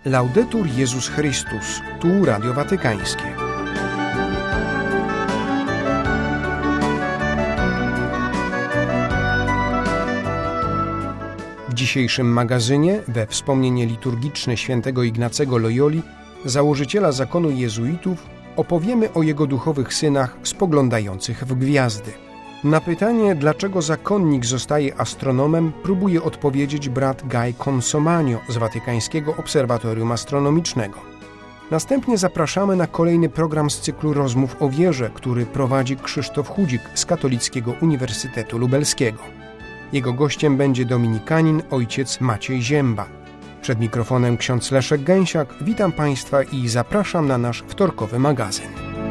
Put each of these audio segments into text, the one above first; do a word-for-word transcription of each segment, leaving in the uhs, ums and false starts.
Laudetur Jezus Chrystus, tu Radio Watykańskie. W dzisiejszym magazynie, we wspomnienie liturgiczne świętego Ignacego Loyoli, założyciela zakonu jezuitów, opowiemy o jego duchowych synach spoglądających w gwiazdy. Na pytanie, dlaczego zakonnik zostaje astronomem, próbuje odpowiedzieć brat Guy Consolmagno z Watykańskiego Obserwatorium Astronomicznego. Następnie zapraszamy na kolejny program z cyklu Rozmów o wierze, który prowadzi Krzysztof Chudzik z Katolickiego Uniwersytetu Lubelskiego. Jego gościem będzie dominikanin ojciec Maciej Zięba. Przed mikrofonem ksiądz Leszek Gęsiak. Witam Państwa i zapraszam na nasz wtorkowy magazyn.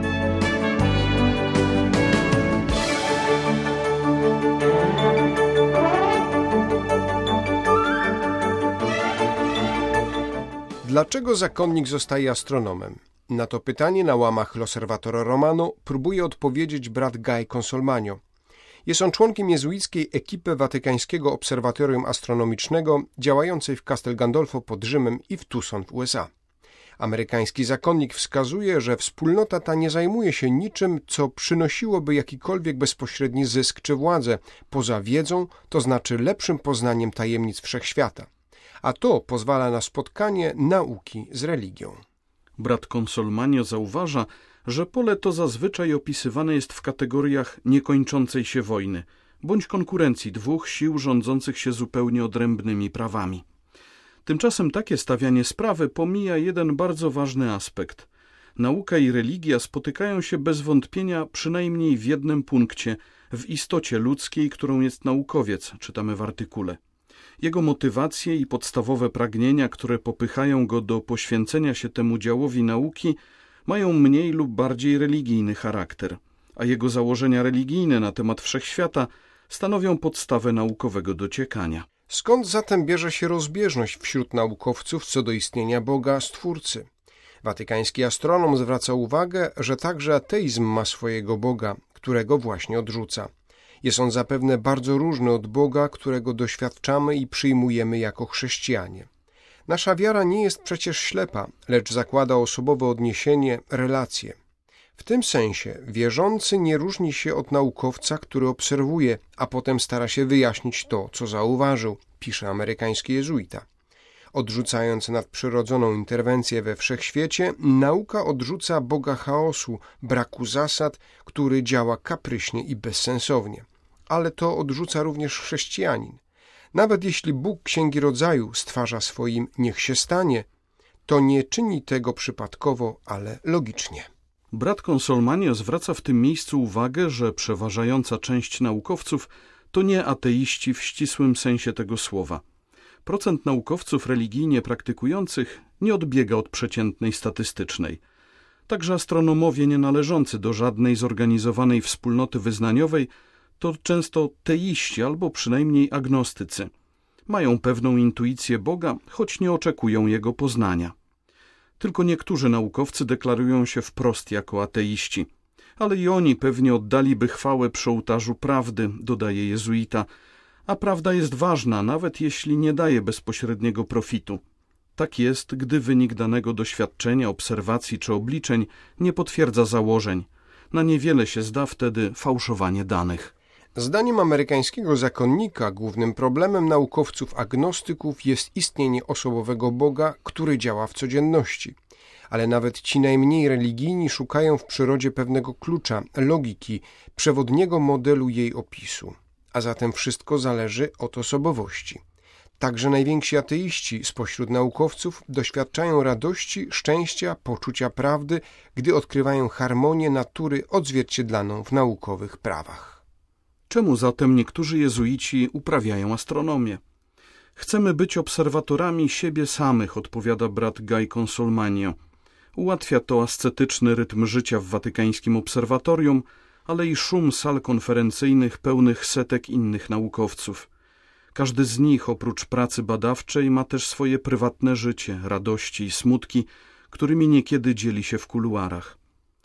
Dlaczego zakonnik zostaje astronomem? Na to pytanie na łamach L'Osservatore Romano próbuje odpowiedzieć brat Guy Consolmagno. Jest on członkiem jezuickiej ekipy Watykańskiego Obserwatorium Astronomicznego działającej w Castel Gandolfo pod Rzymem i w Tucson w U S A. Amerykański zakonnik wskazuje, że wspólnota ta nie zajmuje się niczym, co przynosiłoby jakikolwiek bezpośredni zysk czy władzę, poza wiedzą, to znaczy lepszym poznaniem tajemnic wszechświata. A to pozwala na spotkanie nauki z religią. Brat Consolmagno zauważa, że pole to zazwyczaj opisywane jest w kategoriach niekończącej się wojny, bądź konkurencji dwóch sił rządzących się zupełnie odrębnymi prawami. Tymczasem takie stawianie sprawy pomija jeden bardzo ważny aspekt. Nauka i religia spotykają się bez wątpienia przynajmniej w jednym punkcie, w istocie ludzkiej, którą jest naukowiec, czytamy w artykule. Jego motywacje i podstawowe pragnienia, które popychają go do poświęcenia się temu działowi nauki, mają mniej lub bardziej religijny charakter, a jego założenia religijne na temat wszechświata stanowią podstawę naukowego dociekania. Skąd zatem bierze się rozbieżność wśród naukowców co do istnienia Boga Stwórcy? Watykański astronom zwraca uwagę, że także ateizm ma swojego Boga, którego właśnie odrzuca. Jest on zapewne bardzo różny od Boga, którego doświadczamy i przyjmujemy jako chrześcijanie. Nasza wiara nie jest przecież ślepa, lecz zakłada osobowe odniesienie, relacje. W tym sensie wierzący nie różni się od naukowca, który obserwuje, a potem stara się wyjaśnić to, co zauważył, pisze amerykański jezuita. Odrzucając nadprzyrodzoną interwencję we wszechświecie, nauka odrzuca Boga chaosu, braku zasad, który działa kapryśnie i bezsensownie. Ale to odrzuca również chrześcijanin. Nawet jeśli Bóg Księgi Rodzaju stwarza swoim niech się stanie, to nie czyni tego przypadkowo, ale logicznie. Brat Consolmagno zwraca w tym miejscu uwagę, że przeważająca część naukowców to nie ateiści w ścisłym sensie tego słowa. Procent naukowców religijnie praktykujących nie odbiega od przeciętnej statystycznej. Także astronomowie nie należący do żadnej zorganizowanej wspólnoty wyznaniowej to często teiści albo przynajmniej agnostycy. Mają pewną intuicję Boga, choć nie oczekują Jego poznania. Tylko niektórzy naukowcy deklarują się wprost jako ateiści. Ale i oni pewnie oddaliby chwałę przy ołtarzu prawdy, dodaje jezuita. A prawda jest ważna, nawet jeśli nie daje bezpośredniego profitu. Tak jest, gdy wynik danego doświadczenia, obserwacji czy obliczeń nie potwierdza założeń. Na niewiele się zda wtedy fałszowanie danych. Zdaniem amerykańskiego zakonnika głównym problemem naukowców agnostyków jest istnienie osobowego Boga, który działa w codzienności. Ale nawet ci najmniej religijni szukają w przyrodzie pewnego klucza, logiki, przewodniego modelu jej opisu. A zatem wszystko zależy od osobowości. Także najwięksi ateiści spośród naukowców doświadczają radości, szczęścia, poczucia prawdy, gdy odkrywają harmonię natury odzwierciedlaną w naukowych prawach. Czemu zatem niektórzy jezuici uprawiają astronomię? Chcemy być obserwatorami siebie samych, odpowiada brat Guy Consolmagno. Ułatwia to ascetyczny rytm życia w watykańskim obserwatorium, ale i szum sal konferencyjnych pełnych setek innych naukowców. Każdy z nich, oprócz pracy badawczej, ma też swoje prywatne życie, radości i smutki, którymi niekiedy dzieli się w kuluarach.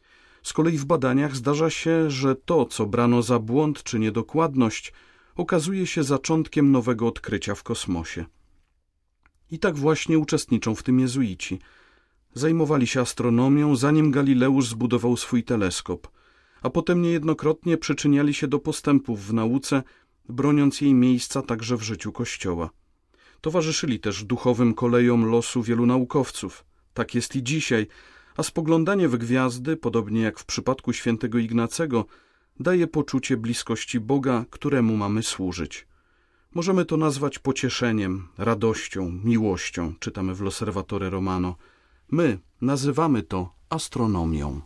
Z kolei w badaniach zdarza się, że to, co brano za błąd czy niedokładność, okazuje się zaczątkiem nowego odkrycia w kosmosie. I tak właśnie uczestniczą w tym jezuici. Zajmowali się astronomią, zanim Galileusz zbudował swój teleskop, a potem niejednokrotnie przyczyniali się do postępów w nauce, broniąc jej miejsca także w życiu Kościoła. Towarzyszyli też duchowym kolejom losu wielu naukowców. Tak jest i dzisiaj, a spoglądanie w gwiazdy, podobnie jak w przypadku świętego Ignacego, daje poczucie bliskości Boga, któremu mamy służyć. Możemy to nazwać pocieszeniem, radością, miłością, czytamy w L'Osservatore Romano. My nazywamy to astronomią.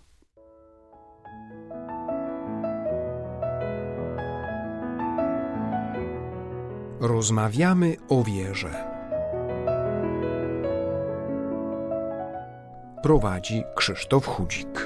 Rozmawiamy o wierze. Prowadzi Krzysztof Chudzik.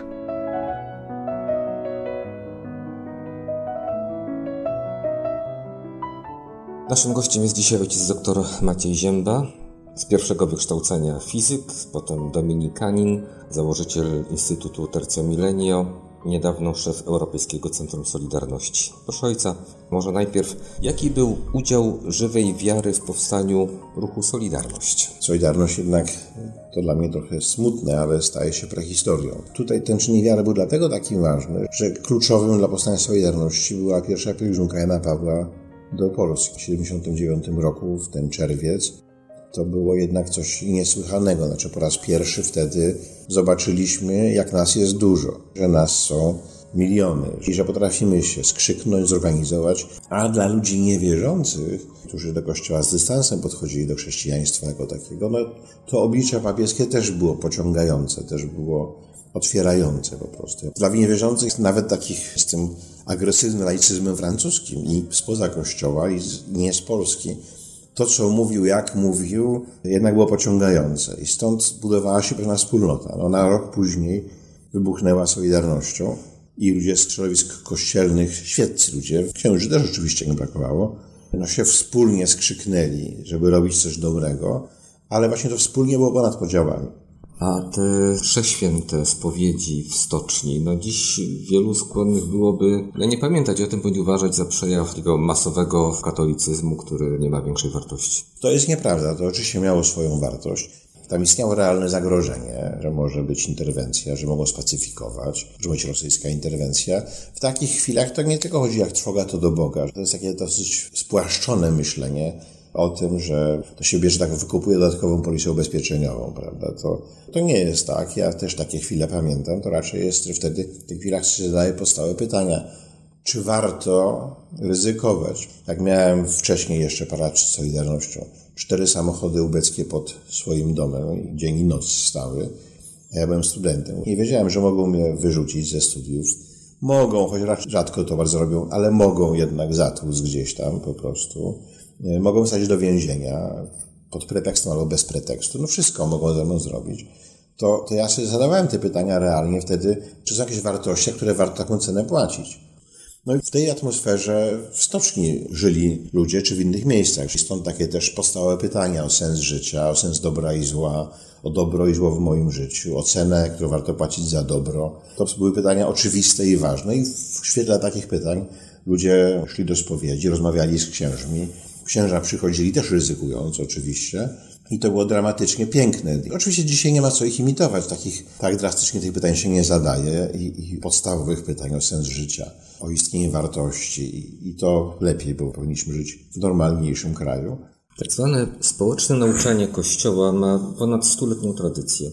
Naszym gościem jest dzisiaj ojciec dr Maciej Zięba, z pierwszego wykształcenia fizyk, potem dominikanin, założyciel Instytutu Tercio Millennio, niedawno szef Europejskiego Centrum Solidarności. Proszę ojca, może najpierw, jaki był udział żywej wiary w powstaniu ruchu Solidarność? Solidarność jednak to dla mnie trochę smutne, ale staje się prehistorią. Tutaj ten czynnik wiary był dlatego taki ważny, że kluczowym dla powstania Solidarności była pierwsza pielgrzymka Jana Pawła do Polski w siedemdziesiątym dziewiątym roku, w ten czerwiec. To było jednak coś niesłychanego. Znaczy po raz pierwszy wtedy zobaczyliśmy, jak nas jest dużo, że nas są miliony i że potrafimy się skrzyknąć, zorganizować, a dla ludzi niewierzących, którzy do Kościoła z dystansem podchodzili do chrześcijaństwa jako takiego, no to oblicze papieskie też było pociągające, też było otwierające po prostu. Dla niewierzących, nawet takich z tym agresywnym laicyzmem francuskim i spoza Kościoła i nie z Polski, to, co mówił, jak mówił, jednak było pociągające i stąd budowała się pewna wspólnota. No, na rok później wybuchnęła Solidarnością i ludzie z środowisk kościelnych, świeccy ludzie, księży też oczywiście nie brakowało, no się wspólnie skrzyknęli, żeby robić coś dobrego, ale właśnie to wspólnie było ponad podziałami. A te prześwięte spowiedzi w stoczni, no dziś wielu skłonnych byłoby no nie pamiętać o tym, bądź uważać za przejaw takiego masowego katolicyzmu, który nie ma większej wartości. To jest nieprawda, to oczywiście miało swoją wartość. Tam istniało realne zagrożenie, że może być interwencja, że mogą spacyfikować, że może być rosyjska interwencja. W takich chwilach to nie tylko chodzi jak trwoga to do Boga. To jest takie dosyć spłaszczone myślenie o tym, że to się bierze, tak wykupuje dodatkową polisę ubezpieczeniową, prawda? To, to nie jest tak. Ja też takie chwile pamiętam. To raczej jest, że wtedy w tych chwilach się zadaje podstawowe pytania. Czy warto ryzykować? Jak miałem wcześniej jeszcze parę lat z Solidarnością, cztery samochody ubeckie pod swoim domem, dzień i noc stały, a ja byłem studentem. Nie wiedziałem, że mogą mnie wyrzucić ze studiów. Mogą, choć rzadko to bardzo robią, ale mogą jednak zatłuc gdzieś tam po prostu. Mogą stać do więzienia pod pretekstem albo bez pretekstu. No wszystko mogą ze mną zrobić. To, to ja sobie zadawałem te pytania realnie wtedy, czy są jakieś wartości, które warto taką cenę płacić. No i w tej atmosferze w stoczni żyli ludzie, czy w innych miejscach. Stąd takie też podstawowe pytania o sens życia, o sens dobra i zła, o dobro i zło w moim życiu, o cenę, którą warto płacić za dobro. To były pytania oczywiste i ważne i w świetle takich pytań ludzie szli do spowiedzi, rozmawiali z księżmi. Księża przychodzili też ryzykując oczywiście i to było dramatycznie piękne. I oczywiście dzisiaj nie ma co ich imitować, takich tak drastycznie tych pytań się nie zadaje i, i podstawowych pytań o sens życia, o istnienie wartości i, i to lepiej, bo powinniśmy żyć w normalniejszym kraju. Tak zwane społeczne nauczanie Kościoła ma ponad stuletnią tradycję,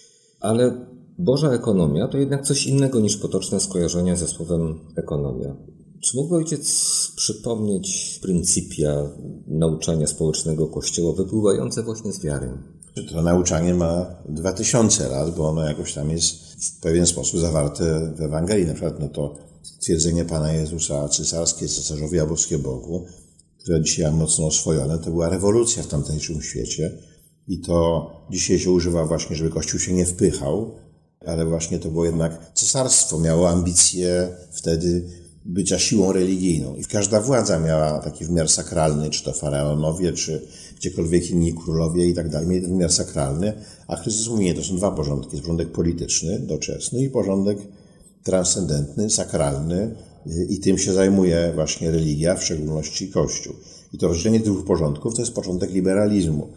ale Boża ekonomia to jednak coś innego niż potoczne skojarzenia ze słowem ekonomia. Czy mógłby ojciec przypomnieć pryncypia nauczania społecznego Kościoła wypływające właśnie z wiary? To nauczanie ma dwa tysiące lat, bo ono jakoś tam jest w pewien sposób zawarte w Ewangelii. Na przykład no to twierdzenie Pana Jezusa cesarskie, cesarzowi, a boskie Bogu, które dzisiaj mam mocno oswojone, to była rewolucja w tamtejszym świecie i to dzisiaj się używa właśnie, żeby Kościół się nie wpychał, ale właśnie to było jednak cesarstwo, miało ambicje wtedy bycia siłą religijną. I każda władza miała taki wymiar sakralny, czy to faraonowie, czy gdziekolwiek inni królowie i tak dalej, mieli ten wymiar sakralny, a Chrystus mówi, nie, to są dwa porządki. Jest porządek polityczny, doczesny i porządek transcendentny, sakralny i tym się zajmuje właśnie religia, w szczególności Kościół. I to rozdzielenie tych dwóch porządków to jest początek liberalizmu.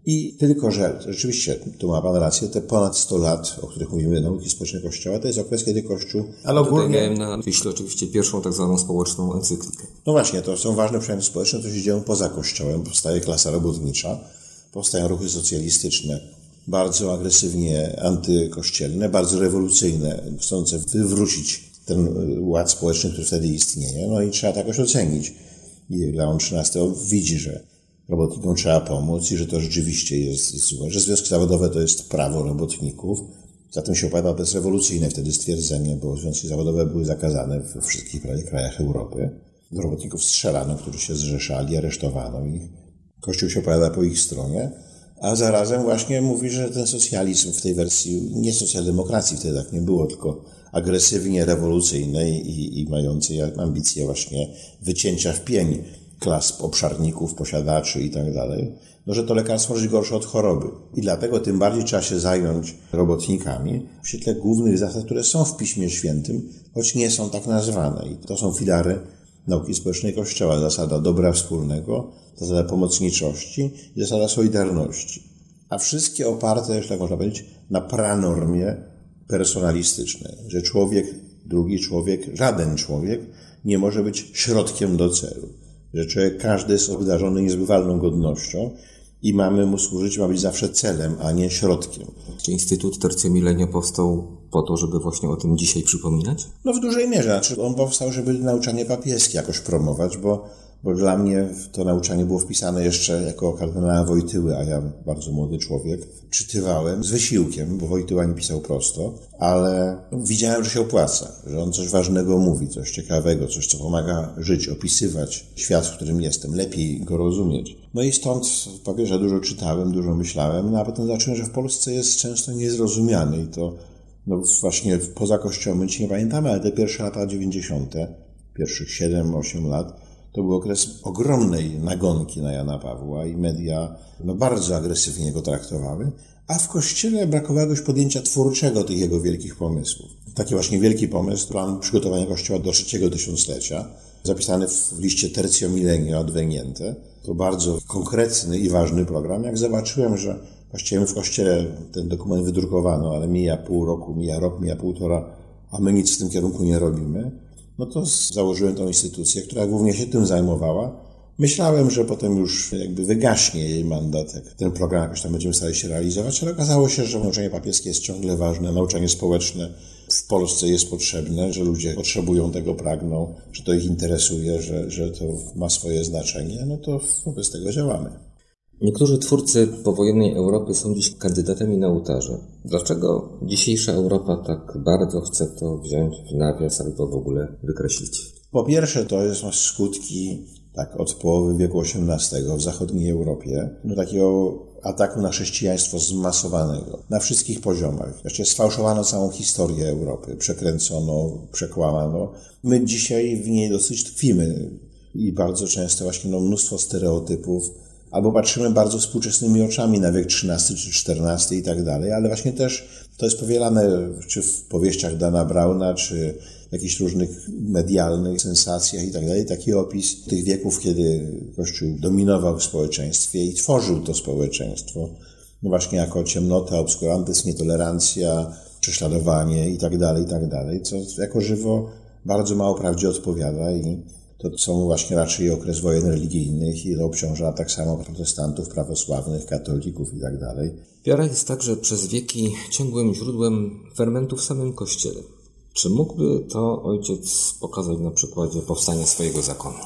I tylko, że rzeczywiście, tu ma Pan rację, te ponad sto lat, o których mówimy, nauki społecznej Kościoła, to jest okres, kiedy Kościół, ale ogólnie... Miałem na myśli oczywiście pierwszą tak zwaną społeczną encyklikę. No właśnie, to są ważne przemiany społeczne, to się dzieją poza Kościołem. Powstaje klasa robotnicza, powstają ruchy socjalistyczne, bardzo agresywnie antykościelne, bardzo rewolucyjne, chcące wywrócić ten ład społeczny, który wtedy istnieje. No i trzeba to jakoś ocenić. I Leon trzynasty widzi, że robotnikom trzeba pomóc i że to rzeczywiście jest, jest że związki zawodowe to jest prawo robotników. Zatem się opowiada, to jest rewolucyjne wtedy stwierdzenie, bo związki zawodowe były zakazane we wszystkich krajach Europy. Do robotników strzelano, którzy się zrzeszali, aresztowano ich. Kościół się opowiada po ich stronie, a zarazem właśnie mówi, że ten socjalizm w tej wersji, nie socjaldemokracji wtedy tak nie było, tylko agresywnie rewolucyjnej i, i mającej ambicje właśnie wycięcia w pień klas obszarników, posiadaczy i tak dalej, no że to lekarstwo może być gorsze od choroby. I dlatego tym bardziej trzeba się zająć robotnikami w świetle głównych zasad, które są w Piśmie Świętym, choć nie są tak nazwane. I to są filary nauki społecznej Kościoła. Zasada dobra wspólnego, zasada pomocniczości i zasada solidarności. A wszystkie oparte, jeśli tak można powiedzieć, na pranormie personalistycznej, że człowiek, drugi człowiek, żaden człowiek nie może być środkiem do celu. Że człowiek każdy jest obdarzony niezbywalną godnością i mamy mu służyć, ma być zawsze celem, a nie środkiem. Czy Instytut Tertio Millennio powstał po to, żeby właśnie o tym dzisiaj przypominać? No w dużej mierze. Znaczy on powstał, żeby nauczanie papieskie jakoś promować, bo, bo dla mnie to nauczanie było wpisane jeszcze jako kardynała Wojtyły, a ja bardzo młody człowiek. Czytywałem z wysiłkiem, bo Wojtyła nie pisał prosto, ale widziałem, że się opłaca, że on coś ważnego mówi, coś ciekawego, coś, co pomaga żyć, opisywać świat, w którym jestem, lepiej go rozumieć. No i stąd papieża dużo czytałem, dużo myślałem, no a potem zobaczyłem, że w Polsce jest często niezrozumiany i to no właśnie poza Kościołem, my dzisiaj nie pamiętamy, ale te pierwsze lata dziewięćdziesiąte, pierwszych siedem osiem lat, to był okres ogromnej nagonki na Jana Pawła i media no, bardzo agresywnie go traktowały, a w Kościele brakowało już podjęcia twórczego tych jego wielkich pomysłów. Taki właśnie wielki pomysł, plan przygotowania Kościoła do trzeciego tysiąclecia, zapisany w liście Tertio Millennio Adveniente. To bardzo konkretny i ważny program. Jak zobaczyłem, że właściwie w Kościele ten dokument wydrukowano, ale mija pół roku, mija rok, mija półtora, a my nic w tym kierunku nie robimy, no to założyłem tą instytucję, która głównie się tym zajmowała. Myślałem, że potem już jakby wygaśnie jej mandat, jak ten program jakoś tam będziemy starali się realizować, ale okazało się, że nauczanie papieskie jest ciągle ważne, nauczanie społeczne w Polsce jest potrzebne, że ludzie potrzebują tego, pragną, że to ich interesuje, że, że to ma swoje znaczenie, no to wobec tego działamy. Niektórzy twórcy powojennej Europy są dziś kandydatami na ołtarze. Dlaczego dzisiejsza Europa tak bardzo chce to wziąć w nawias albo w ogóle wykreślić? Po pierwsze, to jest skutki tak od połowy wieku osiemnastego w zachodniej Europie, no takiego ataku na chrześcijaństwo zmasowanego na wszystkich poziomach. Właściwie sfałszowano całą historię Europy, przekręcono, przekłamano. My dzisiaj w niej dosyć tkwimy i bardzo często właśnie no, mnóstwo stereotypów, albo patrzymy bardzo współczesnymi oczami na wiek trzynasty czy czternasty i tak dalej, ale właśnie też to jest powielane czy w powieściach Dana Browna, czy w jakichś różnych medialnych sensacjach i tak dalej, taki opis tych wieków, kiedy Kościół dominował w społeczeństwie i tworzył to społeczeństwo, no właśnie jako ciemnota, obskurantyzm, nietolerancja, prześladowanie i tak dalej, i tak dalej, co jako żywo bardzo mało prawdzie odpowiada i to są właśnie raczej okres wojen religijnych i to obciąża tak samo protestantów, prawosławnych, katolików i tak dalej. Wiara jest także przez wieki ciągłym źródłem fermentu w samym Kościele. Czy mógłby to ojciec pokazać na przykładzie powstania swojego zakonu?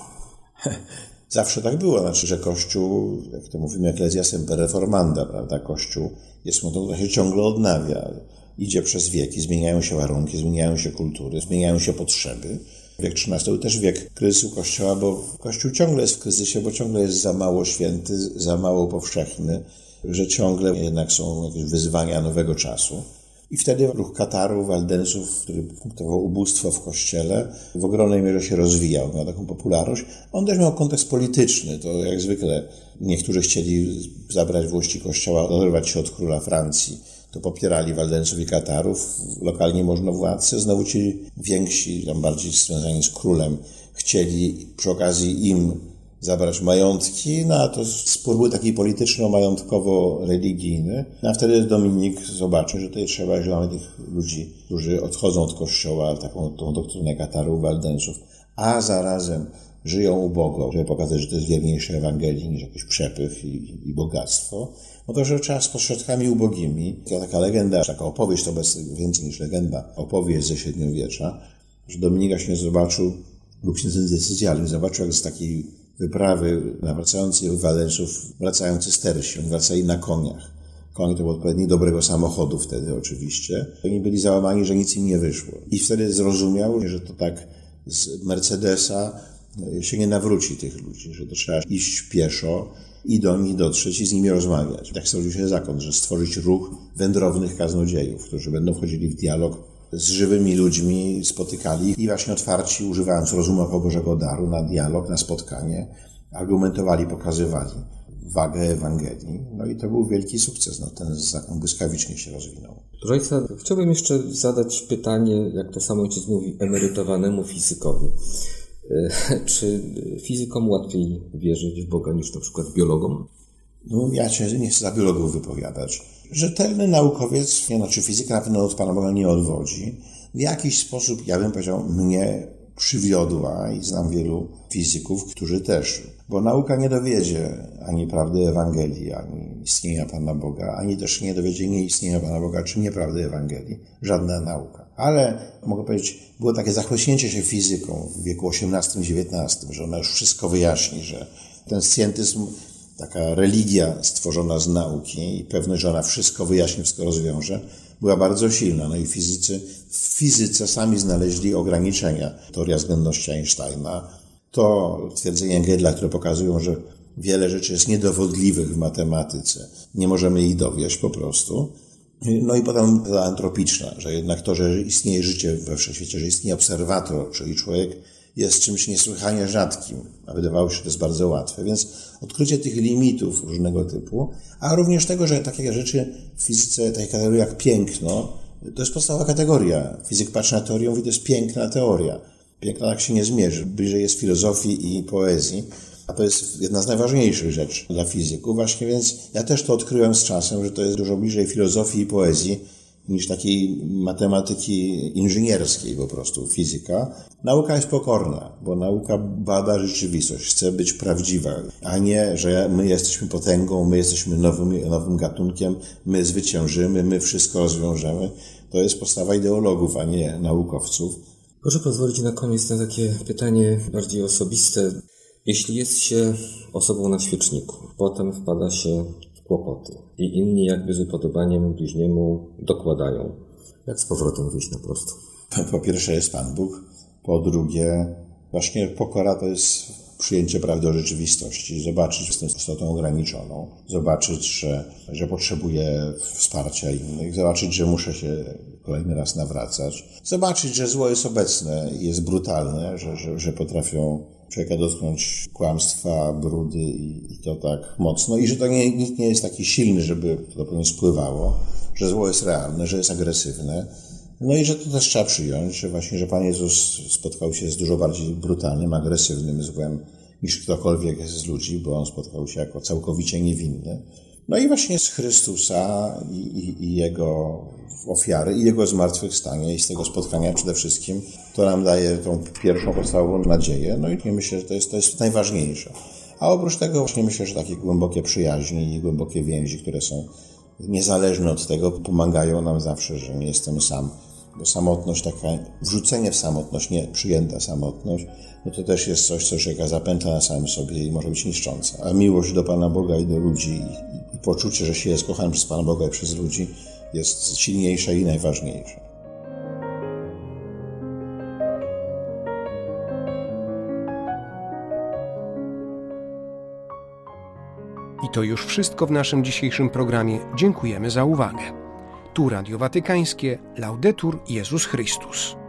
Zawsze tak było, znaczy, że Kościół, jak to mówimy, ecclesia semper reformanda, prawda? Kościół jest motą, która się ciągle odnawia. Idzie przez wieki, zmieniają się warunki, zmieniają się kultury, zmieniają się potrzeby. Wiek trzynasty był też wiek kryzysu Kościoła, bo Kościół ciągle jest w kryzysie, bo ciągle jest za mało święty, za mało powszechny, że ciągle jednak są jakieś wyzwania nowego czasu. I wtedy ruch Katarów, Waldenców, który punktował ubóstwo w Kościele, w ogromnej mierze się rozwijał, miał taką popularność. On też miał kontekst polityczny, to jak zwykle niektórzy chcieli zabrać włości Kościoła, oderwać się od króla Francji, to popierali Waldenców i Katarów, lokalnie możnowładcy, znowu ci więksi, tam bardziej związani z królem, chcieli przy okazji im zabrać majątki, no a to spór był taki polityczno-majątkowo-religijny. No a wtedy Dominik zobaczył, że tutaj trzeba, że mamy tych ludzi, którzy odchodzą od kościoła, taką tą doktrynę katarów, waldeńców, a zarazem żyją ubogo, żeby pokazać, że to jest wierniejsze Ewangelii niż jakiś przepych i, i bogactwo, no to, że trzeba z pośrodkami ubogimi. To taka legenda, taka opowieść, to bez, więcej niż legenda, opowieść ze średniowiecza, że Dominika się zobaczył, był księdzem decyzjalnym, zobaczył, jak z takiej wyprawy nawracających Walenców, wracający z Tersi, oni wracali na koniach. Koń to był odpowiednik dobrego samochodu wtedy oczywiście. Oni byli załamani, że nic im nie wyszło. I wtedy zrozumiał, że to tak z Mercedesa się nie nawróci tych ludzi, że to trzeba iść pieszo i do nich dotrzeć i z nimi rozmawiać. Tak stworzył się zakon, że stworzyć ruch wędrownych kaznodziejów, którzy będą wchodzili w dialog z żywymi ludźmi, spotykali i właśnie otwarci, używając rozumu jako Bożego daru, na dialog, na spotkanie, argumentowali, pokazywali wagę Ewangelii. No i to był wielki sukces. No, ten zakon błyskawicznie się rozwinął. Proszę Ojca, chciałbym jeszcze zadać pytanie, jak to sam ojciec mówi, emerytowanemu fizykowi. Czy fizykom łatwiej wierzyć w Boga niż na przykład biologom? No, ja się nie chcę za biologów wypowiadać. Rzetelny naukowiec, nie no, czy fizyka na pewno od Pana Boga nie odwodzi. W jakiś sposób, ja bym powiedział, mnie przywiodła i znam wielu fizyków, którzy też. Bo nauka nie dowiedzie ani prawdy Ewangelii, ani istnienia Pana Boga, ani też nie dowiedzie nieistnienia Pana Boga, czy nieprawdy Ewangelii. Żadna nauka. Ale, mogę powiedzieć, było takie zachłyśnięcie się fizyką w wieku osiemnastym dziewiętnastym, że ona już wszystko wyjaśni, że ten scientyzm, taka religia stworzona z nauki i pewność, że ona wszystko wyjaśni, wszystko rozwiąże, była bardzo silna. No i fizycy w fizyce sami znaleźli ograniczenia. Teoria względności Einsteina, to twierdzenia Gödela, które pokazują, że wiele rzeczy jest niedowodliwych w matematyce. Nie możemy ich dowieść po prostu. No i potem ta antropiczna, że jednak to, że istnieje życie we wszechświecie, że istnieje obserwator, czyli człowiek, jest czymś niesłychanie rzadkim, a wydawało się, że to jest bardzo łatwe. Więc odkrycie tych limitów różnego typu, a również tego, że takie rzeczy w fizyce, takie kategorie jak piękno, to jest podstawowa kategoria. Fizyk patrzy na teorię, mówi, to jest piękna teoria. Piękno tak się nie zmierzy. Bliżej jest filozofii i poezji, a to jest jedna z najważniejszych rzeczy dla fizyków. Właśnie więc ja też to odkryłem z czasem, że to jest dużo bliżej filozofii i poezji niż takiej matematyki inżynierskiej po prostu, fizyka. Nauka jest pokorna, bo nauka bada rzeczywistość, chce być prawdziwa, a nie, że my jesteśmy potęgą, my jesteśmy nowym, nowym gatunkiem, my zwyciężymy, my wszystko rozwiążemy. To jest postawa ideologów, a nie naukowców. Proszę pozwolić na koniec na takie pytanie bardziej osobiste. Jeśli jest się osobą na świeczniku, potem wpada się w kłopoty i inni jakby z upodobaniem bliźniemu dokładają, jak z powrotem wyjść na prosto? Po pierwsze jest Pan Bóg, po drugie właśnie pokora to jest przyjęcie prawdy o rzeczywistości, zobaczyć, że jestem istotą ograniczoną, zobaczyć, że, że potrzebuję wsparcia innych, zobaczyć, że muszę się kolejny raz nawracać, zobaczyć, że zło jest obecne i jest brutalne, że, że, że potrafią człowieka dotknąć kłamstwa, brudy i, i to tak mocno i że to nie, nikt nie jest taki silny, żeby to po nim spływało, że zło jest realne, że jest agresywne. No i że to też trzeba przyjąć, że właśnie, że Pan Jezus spotkał się z dużo bardziej brutalnym, agresywnym złem niż ktokolwiek z ludzi, bo On spotkał się jako całkowicie niewinny. No i właśnie z Chrystusa i, i, i Jego ofiary, i Jego zmartwychwstania, i z tego spotkania przede wszystkim, to nam daje tą pierwszą podstawową nadzieję. No i myślę, że to jest, to jest najważniejsze. A oprócz tego właśnie myślę, że takie głębokie przyjaźnie i głębokie więzi, które są niezależne od tego, pomagają nam zawsze, że nie jestem sam. Bo samotność, taka wrzucenie w samotność, nie przyjęta samotność, no to też jest coś, co człowieka zapętla na samym sobie i może być niszczące. A miłość do Pana Boga i do ludzi i, i poczucie, że się jest kochanym przez Pana Boga i przez ludzi jest silniejsze i najważniejsze. I to już wszystko w naszym dzisiejszym programie. Dziękujemy za uwagę. Tu Radio Watykańskie. Laudetur Jezus Chrystus.